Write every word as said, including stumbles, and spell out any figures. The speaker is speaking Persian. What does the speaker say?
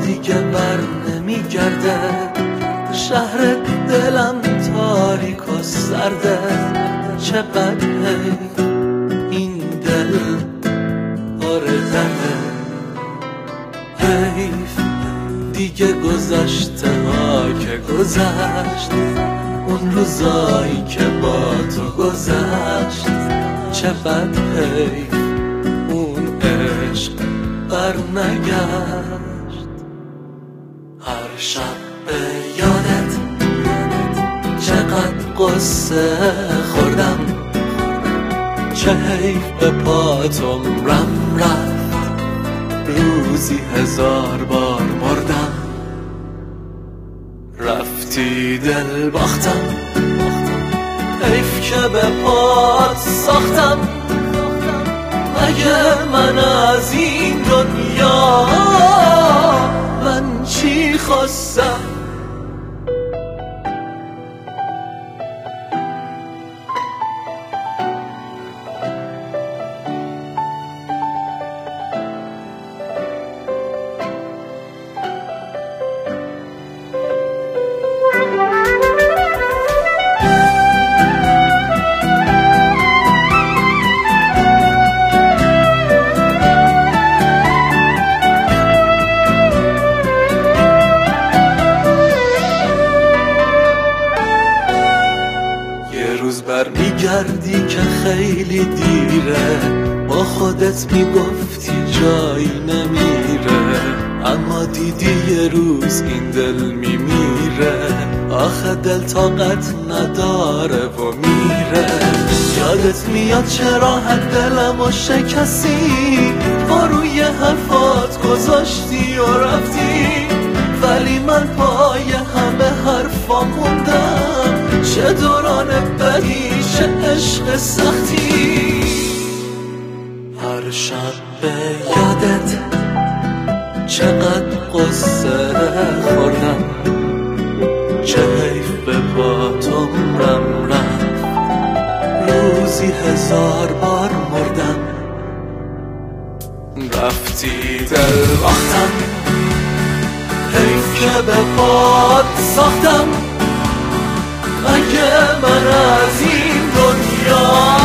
دیگه بر نمیگرده، شهر دلم تاریک و سرده. چقدر حیف این دل پر درده، حیف دیگه گذشته ها که گذشت، اون روزایی که با تو گذشت. چقدر حیف اون عشق بر نگشت. هر شب به یادت چقدر قصه خوردم، چه حیف به پاتم رم رفت، روزی هزار بار مردم. رفتی دل باختم، حیف که به پات ساختم. مگه من از این دنیا من چی خواستم؟ برمیگردی که خیلی دیره، با خودت میگفتی جایی نمیره، اما دیدی یه روز این دل میمیره. آخه دل طاقت نداره و میره. یادت میاد چرا حد دلم و شکستی، پا روی حرفات گذاشتی و رفتی، ولی من پای همه حرفا موندم. چه دوران بدی، چه عشق سختی. هر شب به یادت چقدر قصه خوردم، چه حیف به پاتم رم رفت، روزی هزار بار مردم. رفتی دل باختم، حیف که به پات ساختم. مگه من از این دنیا